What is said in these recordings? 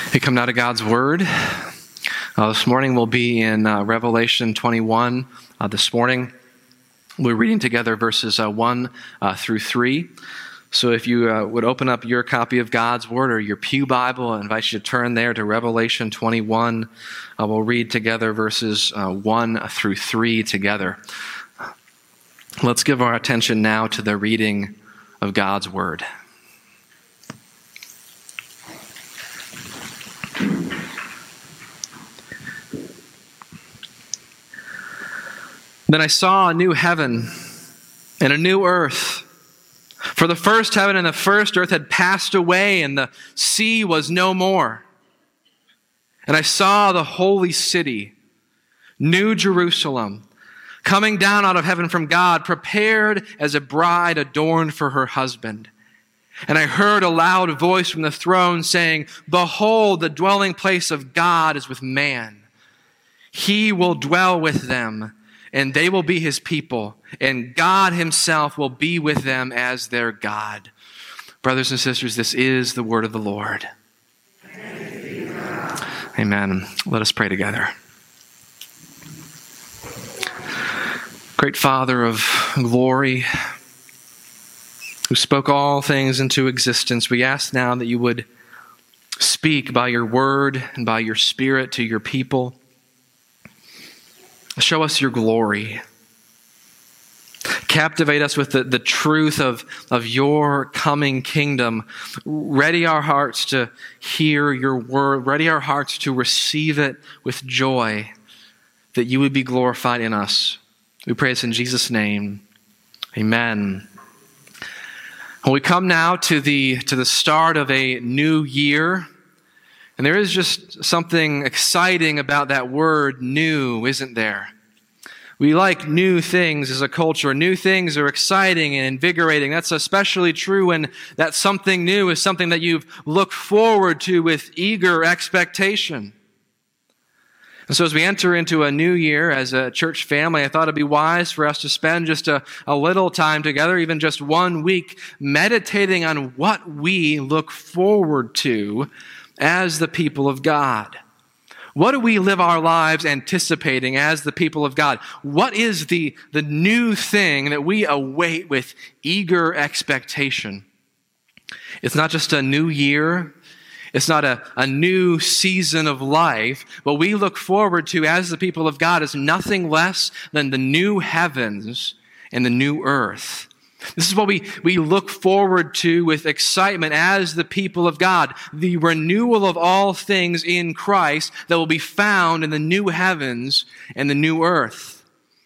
We come now to God's Word. This morning we'll be in Revelation 21. This morning we're reading together verses 1 through 3. So if you would open up your copy of God's Word or your Pew Bible, I invite you to turn there to Revelation 21. We'll read together verses 1 through 3 together. Let's give our attention now to the reading of God's Word. Then I saw a new heaven and a new earth. For the first heaven and the first earth had passed away, and the sea was no more. And I saw the holy city, New Jerusalem, coming down out of heaven from God, prepared as a bride adorned for her husband. And I heard a loud voice from the throne saying, "Behold, the dwelling place of God is with man. He will dwell with them, and they will be his people, and God himself will be with them as their God." Brothers and sisters, this is the word of the Lord. Amen. Let us pray together. Great Father of glory, who spoke all things into existence, we ask now that you would speak by your word and by your Spirit to your people. Show us your glory. Captivate us with the truth of your coming kingdom. Ready our hearts to hear your word. Ready our hearts to receive it with joy, that you would be glorified in us. We pray this in Jesus' name. Amen. Well, we come now to the start of a new year. And there is just something exciting about that word new, isn't there? We like new things as a culture. New things are exciting and invigorating. That's especially true when that something new is something that you've looked forward to with eager expectation. And so as we enter into a new year as a church family, I thought it'd be wise for us to spend just a little time together, even just 1 week, meditating on what we look forward to as the people of God. What do we live our lives anticipating as the people of God? What is the new thing that we await with eager expectation? It's not just a new year. It's not a new season of life. What we look forward to as the people of God is nothing less than the new heavens and the new earth. This is what we look forward to with excitement as the people of God, the renewal of all things in Christ that will be found in the new heavens and the new earth.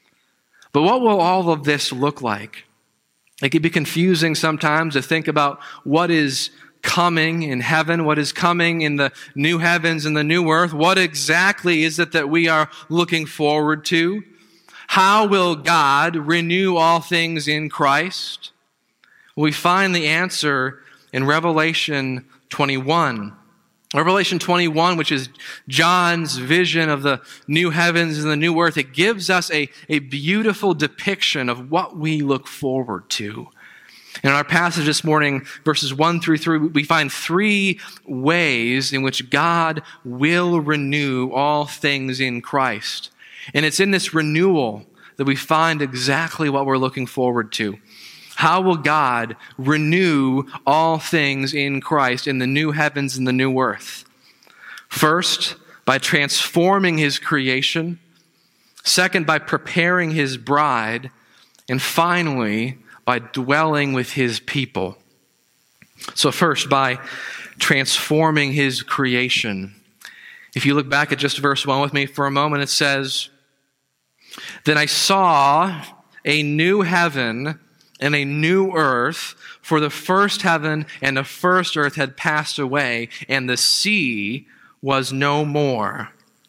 But what will all of this look like? It can be confusing sometimes to think about what is coming in heaven, what is coming in the new heavens and the new earth. What exactly is it that we are looking forward to? How will God renew all things in Christ? We find the answer in Revelation 21. Revelation 21, which is John's vision of the new heavens and the new earth, it gives us a beautiful depiction of what we look forward to. In our passage this morning, verses 1 through 3, we find 3 ways in which God will renew all things in Christ. And it's in this renewal that we find exactly what we're looking forward to. How will God renew all things in Christ in the new heavens and the new earth? First, by transforming his creation. Second, by preparing his bride. And finally, by dwelling with his people. So first, by transforming his creation. If you look back at just verse 1 with me for a moment, it says, "Then I saw a new heaven and a new earth, for the first heaven and the first earth had passed away, and the sea was no more."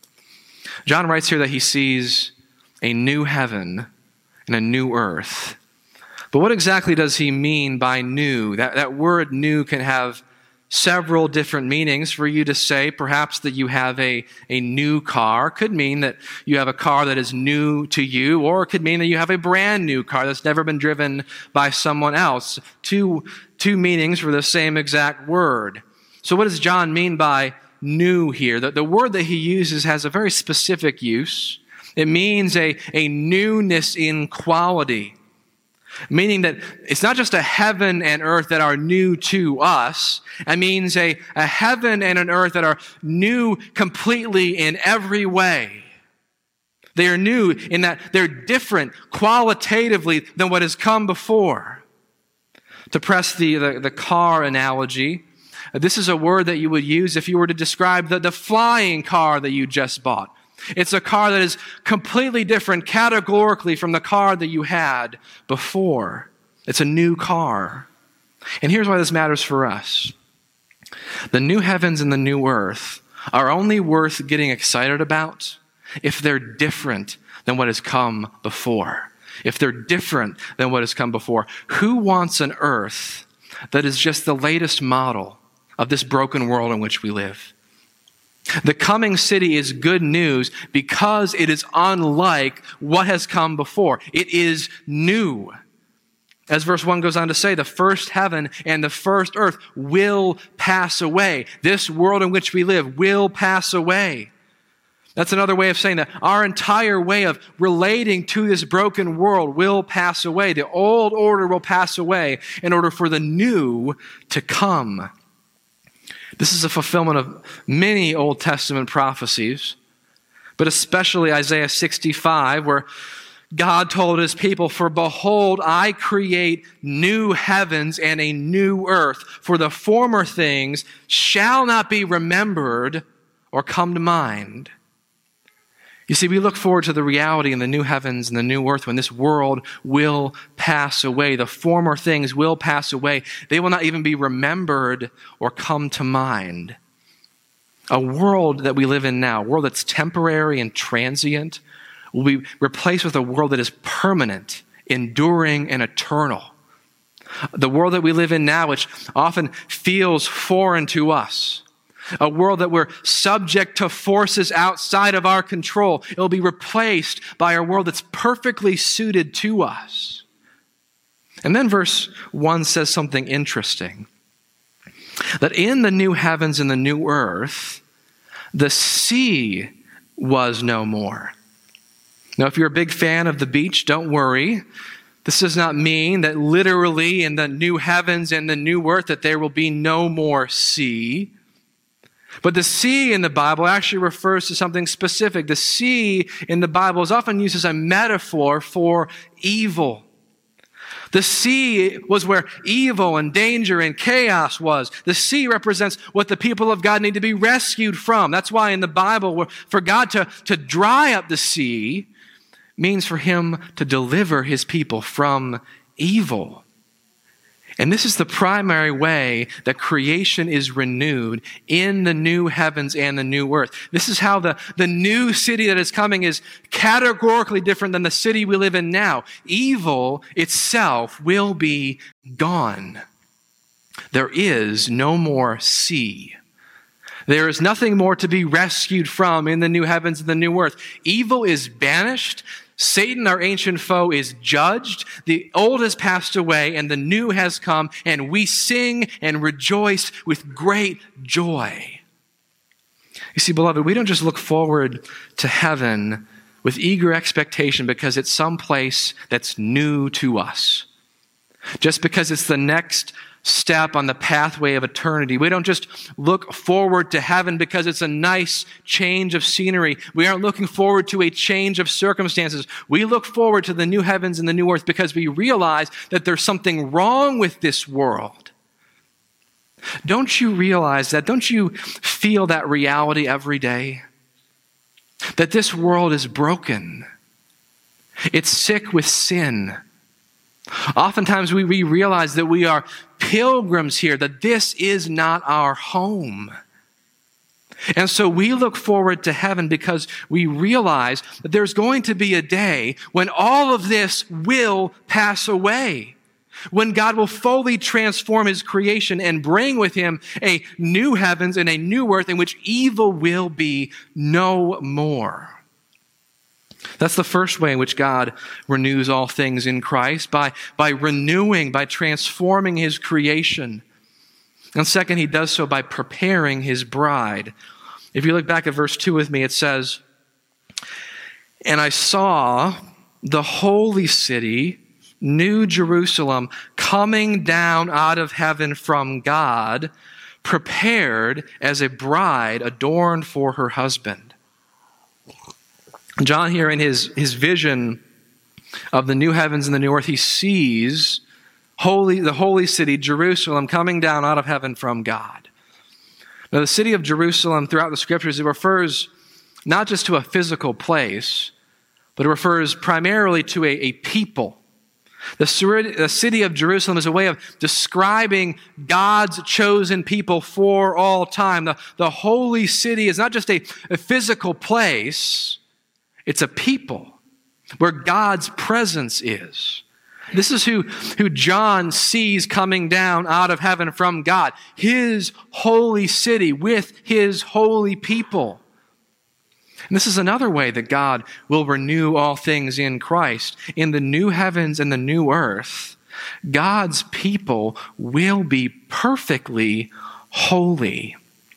John writes here that he sees a new heaven and a new earth. But what exactly does he mean by new? That word new can have several different meanings. For you to say perhaps that you have a new car could mean that you have a car that is new to you, or it could mean that you have a brand new car that's never been driven by someone else. Two meanings for the same exact word. So what does John mean by new here. The word that he uses has a very specific use. It means a newness in quality, meaning that it's not just a heaven and earth that are new to us. It means a heaven and an earth that are new completely in every way. They are new in that they're different qualitatively than what has come before. To press the car analogy, this is a word that you would use if you were to describe the flying car that you just bought. It's a car that is completely different categorically from the car that you had before. It's a new car. And here's why this matters for us. The new heavens and the new earth are only worth getting excited about if they're different than what has come before. If they're different than what has come before. Who wants an earth that is just the latest model of this broken world in which we live? The coming city is good news because it is unlike what has come before. It is new. As verse 1 goes on to say, the first heaven and the first earth will pass away. This world in which we live will pass away. That's another way of saying that our entire way of relating to this broken world will pass away. The old order will pass away in order for the new to come. This is a fulfillment of many Old Testament prophecies, but especially Isaiah 65, where God told his people, "For behold, I create new heavens and a new earth, for the former things shall not be remembered or come to mind." You see, we look forward to the reality in the new heavens and the new earth when this world will pass away. The former things will pass away. They will not even be remembered or come to mind. A world that we live in now, a world that's temporary and transient, will be replaced with a world that is permanent, enduring, and eternal. The world that we live in now, which often feels foreign to us, a world that we're subject to forces outside of our control. It will be replaced by a world that's perfectly suited to us. And then verse 1 says something interesting. That in the new heavens and the new earth, the sea was no more. Now, if you're a big fan of the beach, don't worry. This does not mean that literally in the new heavens and the new earth that there will be no more sea. But the sea in the Bible actually refers to something specific. The sea in the Bible is often used as a metaphor for evil. The sea was where evil and danger and chaos was. The sea represents what the people of God need to be rescued from. That's why in the Bible, for God to dry up the sea means for him to deliver his people from evil. And this is the primary way that creation is renewed in the new heavens and the new earth. This is how the new city that is coming is categorically different than the city we live in now. Evil itself will be gone. There is no more sea. There is nothing more to be rescued from in the new heavens and the new earth. Evil is banished. Satan, our ancient foe, is judged. The old has passed away and the new has come, and we sing and rejoice with great joy. You see, beloved, we don't just look forward to heaven with eager expectation because it's some place that's new to us. Just because it's the next step on the pathway of eternity. We don't just look forward to heaven because it's a nice change of scenery. We aren't looking forward to a change of circumstances. We look forward to the new heavens and the new earth because we realize that there's something wrong with this world. Don't you realize that? Don't you feel that reality every day? That this world is broken. It's sick with sin. Oftentimes we realize that we are pilgrims here, that this is not our home. And so we look forward to heaven because we realize that there's going to be a day when all of this will pass away. When God will fully transform his creation and bring with him a new heavens and a new earth in which evil will be no more. That's the first way in which God renews all things in Christ, by renewing, by transforming his creation. And second, he does so by preparing his bride. If you look back at verse 2 with me, it says, "And I saw the holy city, New Jerusalem, coming down out of heaven from God, prepared as a bride adorned for her husband." John here in his vision of the new heavens and the new earth, he sees the holy city, Jerusalem, coming down out of heaven from God. Now, the city of Jerusalem throughout the scriptures, it refers not just to a physical place, but it refers primarily to a people. The city of Jerusalem is a way of describing God's chosen people for all time. The holy city is not just a physical place, it's a people where God's presence is. This is who John sees coming down out of heaven from God. His holy city with his holy people. And this is another way that God will renew all things in Christ. In the new heavens and the new earth, God's people will be perfectly holy.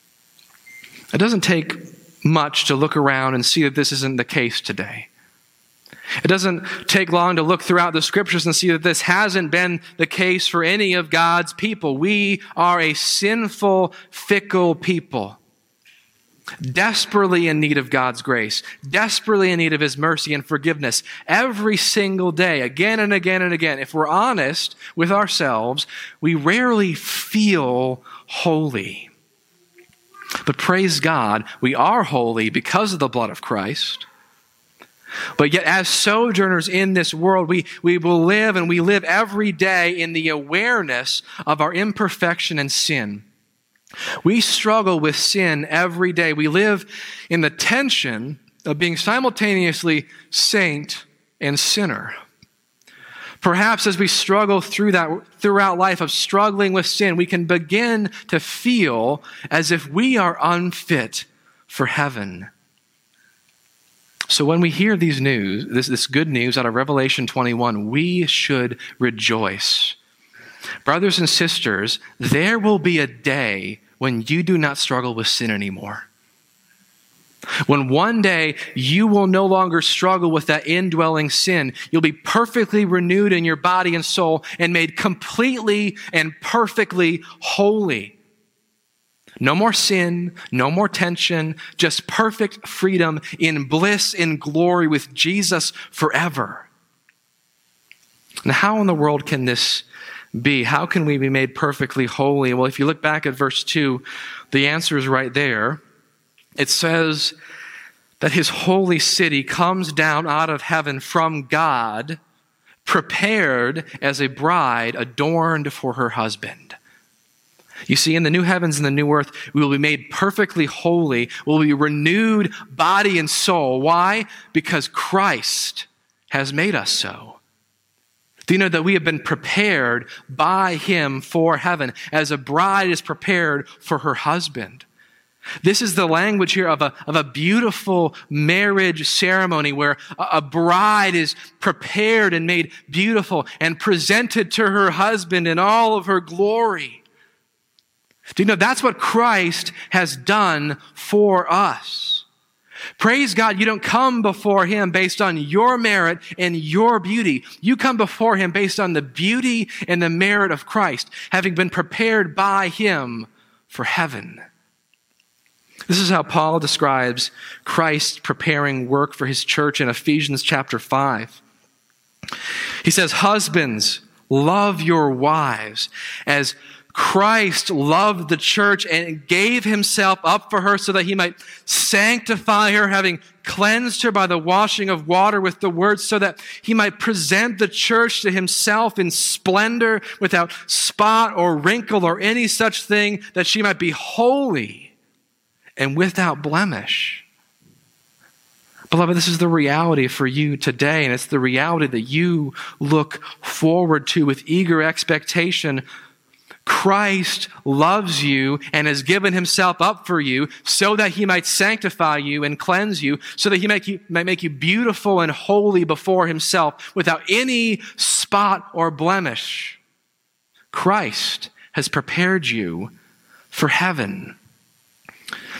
It doesn't take much to look around and see that this isn't the case today. It doesn't take long to look throughout the scriptures and see that this hasn't been the case for any of God's people. We are a sinful, fickle people, desperately in need of God's grace, desperately in need of his mercy and forgiveness every single day, again and again and again. If we're honest with ourselves, we rarely feel holy. But praise God, we are holy because of the blood of Christ. But yet as sojourners in this world, we will live, and we live every day in the awareness of our imperfection and sin. We struggle with sin every day. We live in the tension of being simultaneously saint and sinner. Perhaps as we struggle throughout life of struggling with sin, we can begin to feel as if we are unfit for heaven. So when we hear this good news out of Revelation 21, we should rejoice. Brothers and sisters, there will be a day when you do not struggle with sin anymore. When one day you will no longer struggle with that indwelling sin. You'll be perfectly renewed in your body and soul and made completely and perfectly holy. No more sin, no more tension, just perfect freedom in bliss, in glory with Jesus forever. Now, how in the world can this be? How can we be made perfectly holy? Well, if you look back at verse 2, the answer is right there. It says that his holy city comes down out of heaven from God, prepared as a bride adorned for her husband. You see, in the new heavens and the new earth, we will be made perfectly holy. We'll be renewed body and soul. Why? Because Christ has made us so. Do you know that we have been prepared by him for heaven, as a bride is prepared for her husband? This is the language here of a beautiful marriage ceremony where a bride is prepared and made beautiful and presented to her husband in all of her glory. Do you know that's what Christ has done for us? Praise God, you don't come before him based on your merit and your beauty. You come before him based on the beauty and the merit of Christ, having been prepared by him for heaven. This is how Paul describes Christ preparing work for his church in Ephesians chapter 5. He says, "Husbands, love your wives as Christ loved the church and gave himself up for her so that he might sanctify her, having cleansed her by the washing of water with the word, so that he might present the church to himself in splendor, without spot or wrinkle or any such thing, that she might be holy and without blemish." Beloved, this is the reality for you today, and it's the reality that you look forward to with eager expectation. Christ loves you and has given himself up for you so that he might sanctify you and cleanse you, so that he might make you beautiful and holy before himself without any spot or blemish. Christ has prepared you for heaven.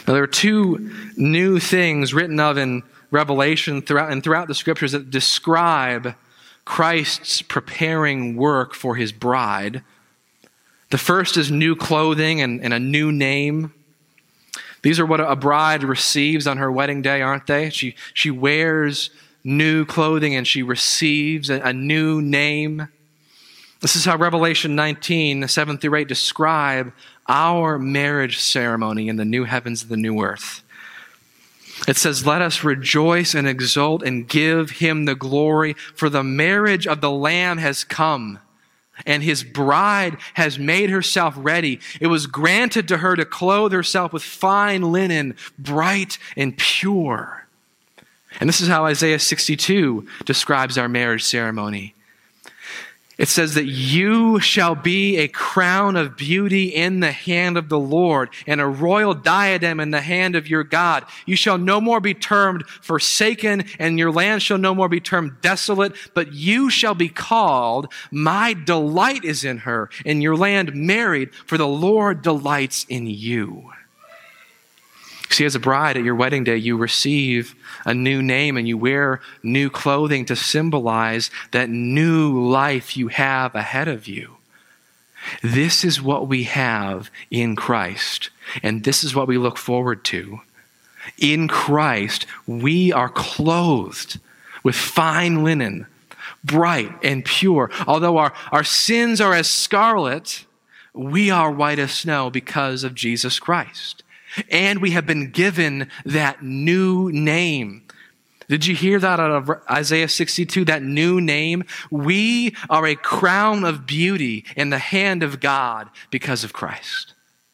Now, there are two new things written of in Revelation throughout the scriptures that describe Christ's preparing work for his bride. The first is new clothing and a new name. These are what a bride receives on her wedding day, aren't they? She wears new clothing and she receives a new name. This is how Revelation 19, 7 through 8 describe our marriage ceremony in the new heavens and the new earth. It says, "Let us rejoice and exult and give him the glory, for the marriage of the Lamb has come, and his bride has made herself ready. It was granted to her to clothe herself with fine linen, bright and pure." And this is how Isaiah 62 describes our marriage ceremony. It says that you shall be a crown of beauty in the hand of the Lord and a royal diadem in the hand of your God. You shall no more be termed forsaken, and your land shall no more be termed desolate, but you shall be called, my delight is in her, and your land married, for the Lord delights in you. See, as a bride at your wedding day, you receive a new name and you wear new clothing to symbolize that new life you have ahead of you. This is what we have in Christ, and this is what we look forward to. In Christ, we are clothed with fine linen, bright and pure. Although our sins are as scarlet, we are white as snow because of Jesus Christ. And we have been given that new name. Did you hear that out of Isaiah 62, that new name? We are a crown of beauty in the hand of God because of Christ.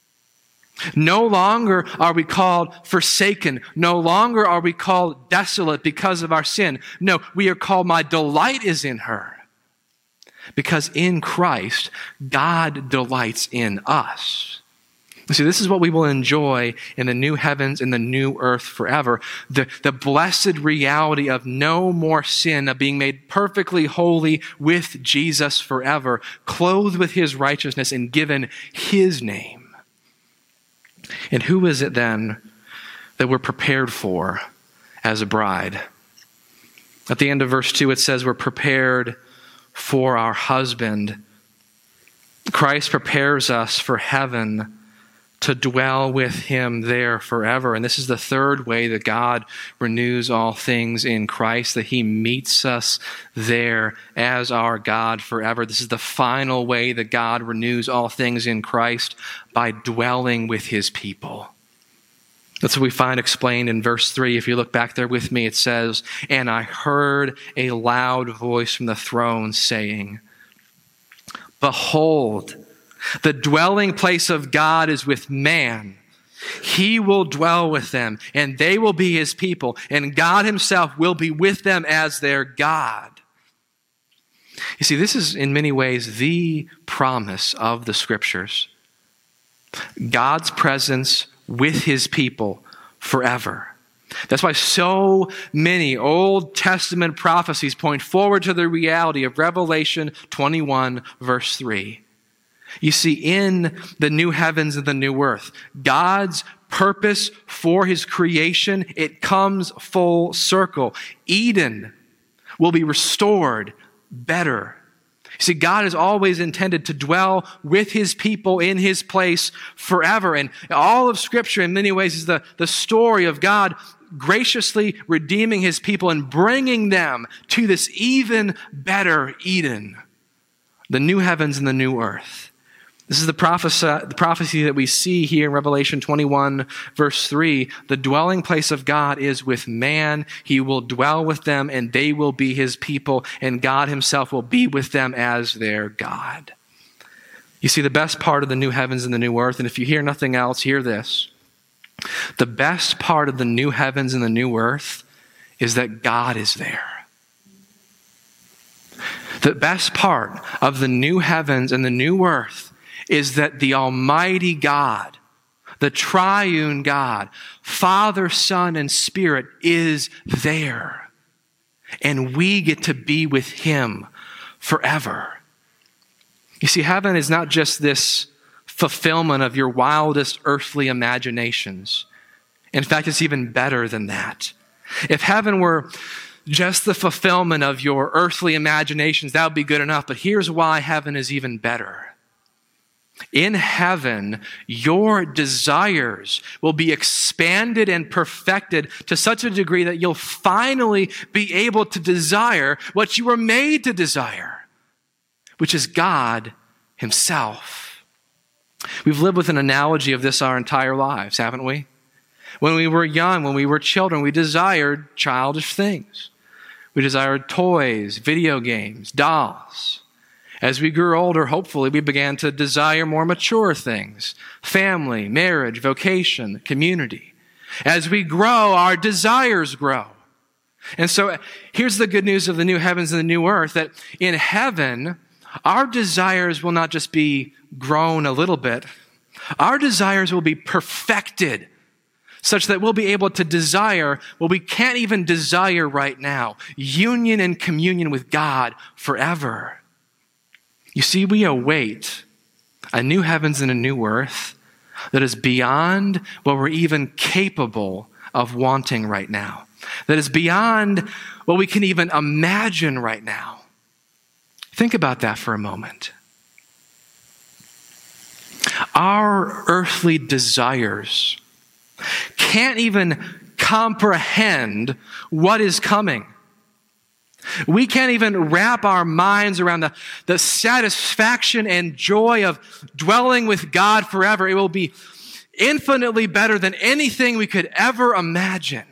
No longer are we called forsaken. No longer are we called desolate because of our sin. No, we are called, my delight is in her. Because in Christ, God delights in us. See, this is what we will enjoy in the new heavens and the new earth forever. The blessed reality of no more sin, of being made perfectly holy with Jesus forever, clothed with his righteousness and given his name. And who is it then that we're prepared for as a bride? At the end of verse 2, it says we're prepared for our husband. Christ prepares us for heaven, to dwell with him there forever. And this is the third way that God renews all things in Christ, that he meets us there as our God forever. This is the final way that God renews all things in Christ, by dwelling with his people. That's what we find explained in verse 3. If you look back there with me, it says, "And I heard a loud voice from the throne saying, Behold, the dwelling place of God is with man. He will dwell with them, and they will be his people, and God himself will be with them as their God." You see, this is in many ways the promise of the scriptures. God's presence with his people forever. That's why so many Old Testament prophecies point forward to the reality of Revelation 21, verse 3. You see, in the new heavens and the new earth, God's purpose for his creation, it comes full circle. Eden will be restored better. You see, God has always intended to dwell with his people in his place forever. And all of Scripture, in many ways, is the story of God graciously redeeming his people and bringing them to this even better Eden, the new heavens and the new earth. This is the prophecy that we see here in Revelation 21, verse 3. The dwelling place of God is with man. He will dwell with them, and they will be his people, and God himself will be with them as their God. You see, the best part of the new heavens and the new earth, and if you hear nothing else, hear this. The best part of the new heavens and the new earth is that God is there. The best part of the new heavens and the new earth is that the Almighty God, the triune God, Father, Son, and Spirit is there. And we get to be with him forever. You see, heaven is not just this fulfillment of your wildest earthly imaginations. In fact, it's even better than that. If heaven were just the fulfillment of your earthly imaginations, that would be good enough. But here's why heaven is even better. In heaven, your desires will be expanded and perfected to such a degree that you'll finally be able to desire what you were made to desire, which is God himself. We've lived with an analogy of this our entire lives, haven't we? When we were young, when we were children, we desired childish things. We desired toys, video games, dolls. As we grew older, hopefully, we began to desire more mature things: family, marriage, vocation, community. As we grow, our desires grow. And so here's the good news of the new heavens and the new earth, that in heaven, our desires will not just be grown a little bit. Our desires will be perfected such that we'll be able to desire what we can't even desire right now: union and communion with God forever. You see, we await a new heavens and a new earth that is beyond what we're even capable of wanting right now, that is beyond what we can even imagine right now. Think about that for a moment. Our earthly desires can't even comprehend what is coming. We can't even wrap our minds around the satisfaction and joy of dwelling with God forever. It will be infinitely better than anything we could ever imagine.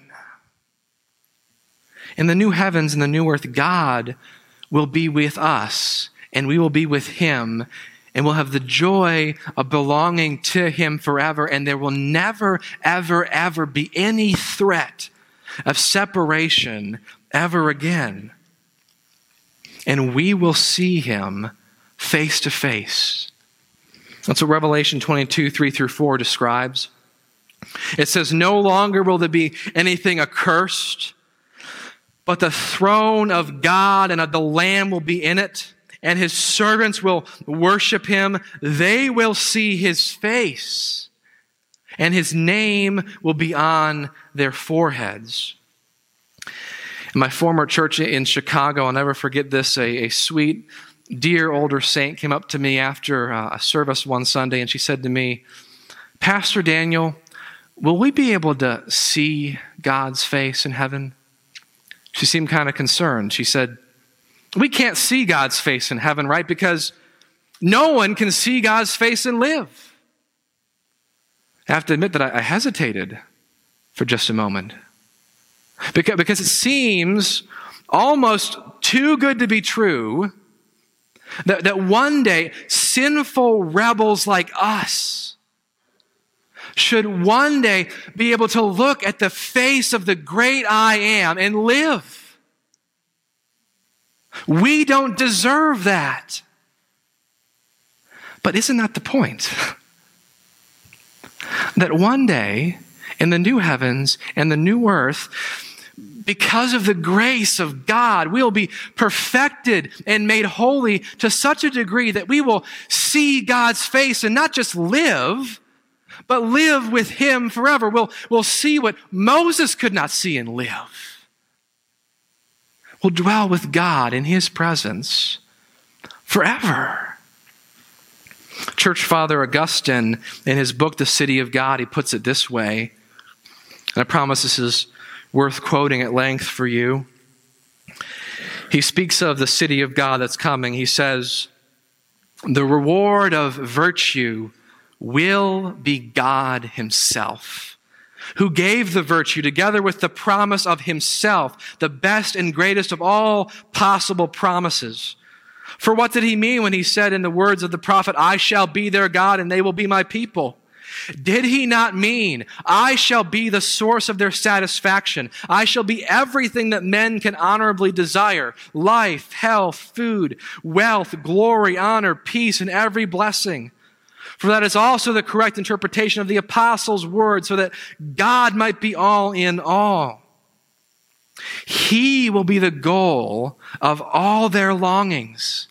In the new heavens and the new earth, God will be with us, and we will be with him, and we'll have the joy of belonging to him forever, and there will never, ever, ever be any threat of separation ever again. And we will see him face to face. That's what Revelation 22, 3-4 describes. It says, "No longer will there be anything accursed, but the throne of God and of the Lamb will be in it, and his servants will worship him. They will see his face, and his name will be on their foreheads." In my former church in Chicago, I'll never forget this, a sweet, dear older saint came up to me after a service one Sunday, and she said to me, "Pastor Daniel, will we be able to see God's face in heaven?" She seemed kind of concerned. She said, "We can't see God's face in heaven, right? Because no one can see God's face and live." I have to admit that I hesitated for just a moment. Because it seems almost too good to be true that one day sinful rebels like us should one day be able to look at the face of the great I Am and live. We don't deserve that. But isn't that the point? That one day in the new heavens and the new earth, because of the grace of God, we'll be perfected and made holy to such a degree that we will see God's face and not just live, but live with him forever. We'll see what Moses could not see and live. We'll dwell with God in his presence forever. Church Father Augustine, in his book, The City of God, he puts it this way, and I promise this is worth quoting at length for you. He speaks of the city of God that's coming. He says, "The reward of virtue will be God himself, who gave the virtue together with the promise of himself, the best and greatest of all possible promises. For what did he mean when he said in the words of the prophet, 'I shall be their God and they will be my people'? Did he not mean, 'I shall be the source of their satisfaction. I shall be everything that men can honorably desire: life, health, food, wealth, glory, honor, peace, and every blessing'? For that is also the correct interpretation of the apostles' words, so that God might be all in all. He will be the goal of all their longings.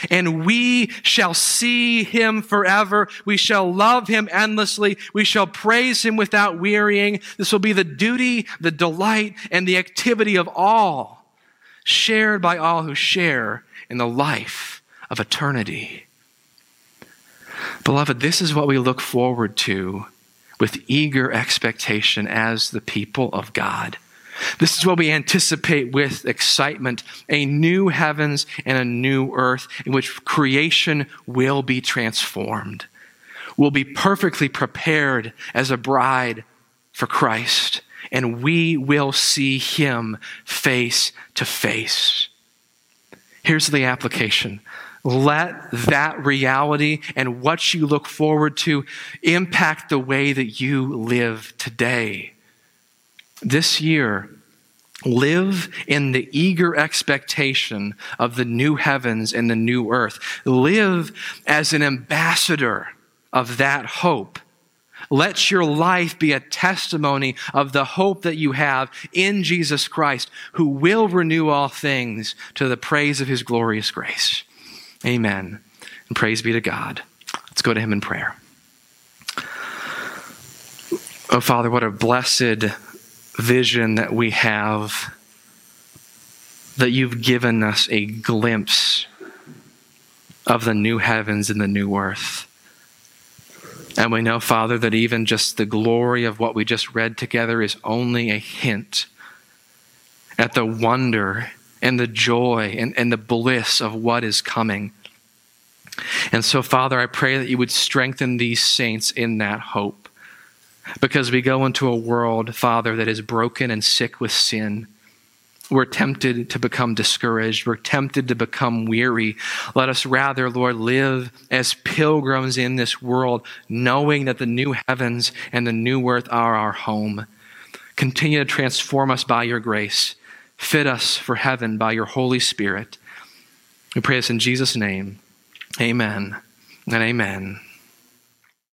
and we shall see him forever. We shall love him endlessly. We shall praise him without wearying. This will be the duty, the delight, and the activity of all, shared by all who share in the life of eternity. Beloved, this is what we look forward to with eager expectation as the people of God. This is what we anticipate with excitement, a new heavens and a new earth in which creation will be transformed. We'll be perfectly prepared as a bride for Christ, and we will see him face to face. Here's the application. Let that reality and what you look forward to impact the way that you live today. This year, live in the eager expectation of the new heavens and the new earth. Live as an ambassador of that hope. Let your life be a testimony of the hope that you have in Jesus Christ, who will renew all things to the praise of his glorious grace. Amen. And praise be to God. Let's go to him in prayer. Oh, Father, what a blessed vision that we have, that you've given us a glimpse of the new heavens and the new earth. And we know, Father, that even just the glory of what we just read together is only a hint at the wonder and the joy and the bliss of what is coming. And so, Father, I pray that you would strengthen these saints in that hope. Because we go into a world, Father, that is broken and sick with sin. We're tempted to become discouraged. We're tempted to become weary. Let us rather, Lord, live as pilgrims in this world, knowing that the new heavens and the new earth are our home. Continue to transform us by your grace. Fit us for heaven by your Holy Spirit. We pray this in Jesus' name. Amen and amen.